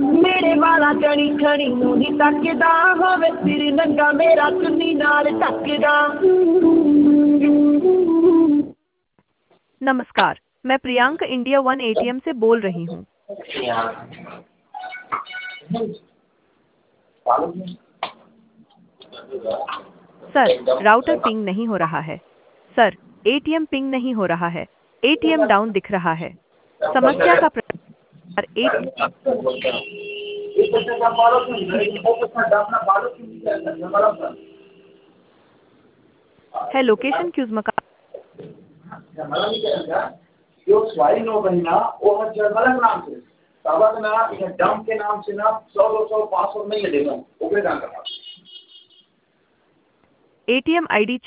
मेरे वाला जड़ी खड़ी नूही तकदा होवे सिर नंगा मेरा चुन्नी नाल टकदा। नमस्कार, मैं प्रियांक इंडिया वन एटीएम से बोल रही हूँ। सर, राउटर पिंग नहीं हो रहा है। सर, एटीएम पिंग नहीं हो रहा है। एटीएम डाउन दिख रहा है। समस्या का प्रकार है लोकेशन क्यूज मकान। जो स्वाइन हो गई ना वो हर जर्मन नाम से तब ना ये डम के नाम से ना 100 200 500 नहीं लगेगा ओके जान करना एटीएम आईडी